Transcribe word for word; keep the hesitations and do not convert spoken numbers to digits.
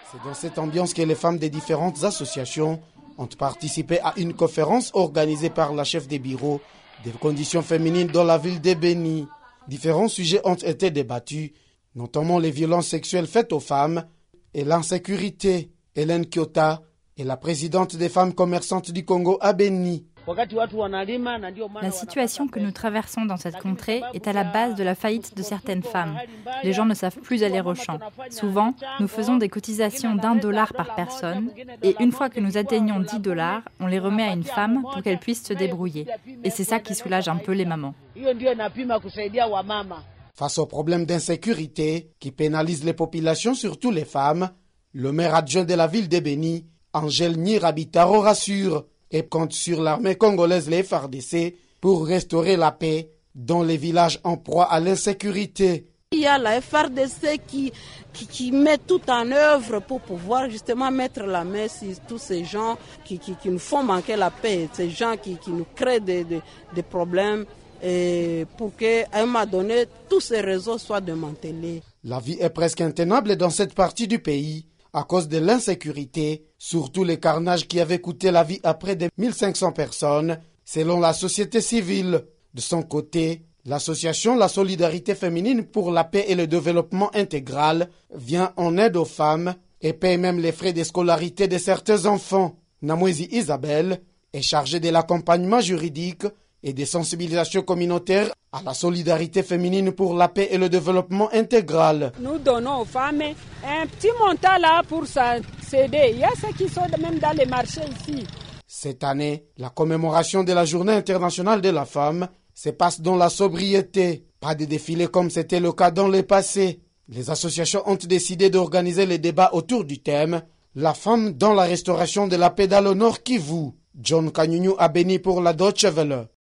C'est dans cette ambiance que les femmes des différentes associations ont participé à une conférence organisée par la chef des bureaux des conditions féminines dans la ville de Beni. Différents sujets ont été débattus, notamment les violences sexuelles faites aux femmes et l'insécurité. Hélène Kyota est la présidente des femmes commerçantes du Congo à Beni. La situation que nous traversons dans cette contrée est à la base de la faillite de certaines femmes. Les gens ne savent plus aller au champ. Souvent, nous faisons des cotisations d'un dollar par personne et une fois que nous atteignons dix dollars, on les remet à une femme pour qu'elle puisse se débrouiller. Et c'est ça qui soulage un peu les mamans. Face au problème d'insécurité qui pénalise les populations, surtout les femmes, le maire adjoint de la ville de Beni, Angèle Nyirabitaro, rassure et compte sur l'armée congolaise, les F A R D C, pour restaurer la paix dans les villages en proie à l'insécurité. Il y a la F A R D C qui, qui, qui met tout en œuvre pour pouvoir justement mettre la main sur tous ces gens qui, qui, qui nous font manquer la paix, ces gens qui, qui nous créent des, des, des problèmes, et pour qu'à un moment donné, tous ces réseaux soient démantelés. La vie est presque intenable dans cette partie du pays à cause de l'insécurité, surtout les carnages qui avaient coûté la vie à près de mille cinq cents personnes, selon la société civile. De son côté, l'association La Solidarité Féminine pour la Paix et le Développement Intégral vient en aide aux femmes et paye même les frais de scolarité de certains enfants. Namwezi Isabelle est chargée de l'accompagnement juridique et des sensibilisations communautaires à la solidarité féminine pour la paix et le développement intégral. Nous donnons aux femmes un petit montant là pour s'aider. Il y a ceux qui sont même dans les marchés ici. Cette année, la commémoration de la Journée internationale de la femme se passe dans la sobriété. Pas de défilé comme c'était le cas dans le passé. Les associations ont décidé d'organiser les débats autour du thème « La femme dans la restauration de la paix dans le Nord Kivu ». John Kanyunyu a béni pour la Deutsche Welle.